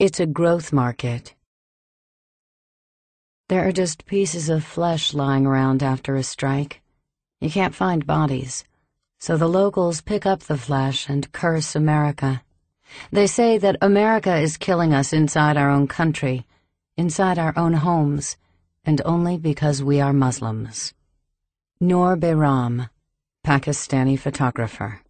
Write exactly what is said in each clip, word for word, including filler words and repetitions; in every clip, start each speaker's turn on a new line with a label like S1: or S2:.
S1: It's a growth market. There are just pieces of flesh lying around after a strike. You can't find bodies, so the locals pick up the flesh and curse America. They say that America is killing us inside our own country, inside our own homes, and only because we are Muslims. Noor Behram, Pakistani photographer.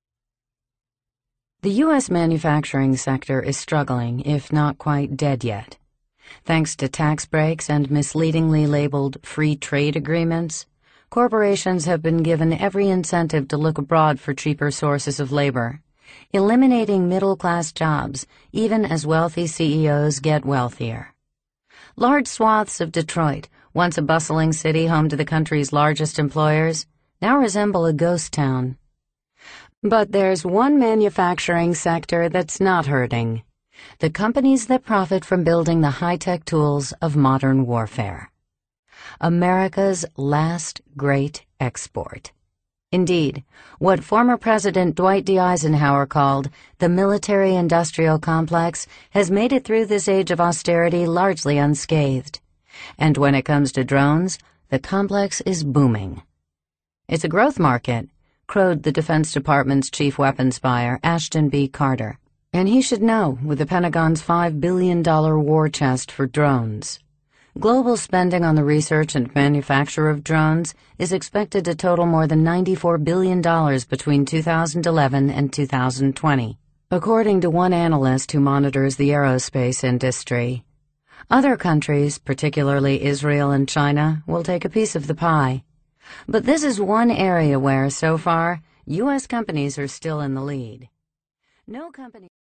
S1: The U S manufacturing sector is struggling, if not quite dead yet. Thanks to tax breaks and misleadingly labeled free trade agreements, corporations have been given every incentive to look abroad for cheaper sources of labor, eliminating middle-class jobs even as wealthy C E Os get wealthier. Large swaths of Detroit, once a bustling city home to the country's largest employers, now resemble a ghost town. But there's one manufacturing sector that's not hurting: the companies that profit from building the high-tech tools of modern warfare. America's last great export. Indeed, what former President Dwight D. Eisenhower called the military-industrial complex has made it through this age of austerity largely unscathed. And when it comes to drones, the complex is booming. It's a growth market, crowed the Defense Department's chief weapons buyer, Ashton B. Carter. And he should know, with the Pentagon's five billion dollar war chest for drones. Global spending on the research and manufacture of drones is expected to total more than ninety-four billion dollars between two thousand eleven and two thousand twenty, according to one analyst who monitors the aerospace industry. Other countries, particularly Israel and China, will take a piece of the pie. But this is one area where, so far, U S companies are still in the lead. No company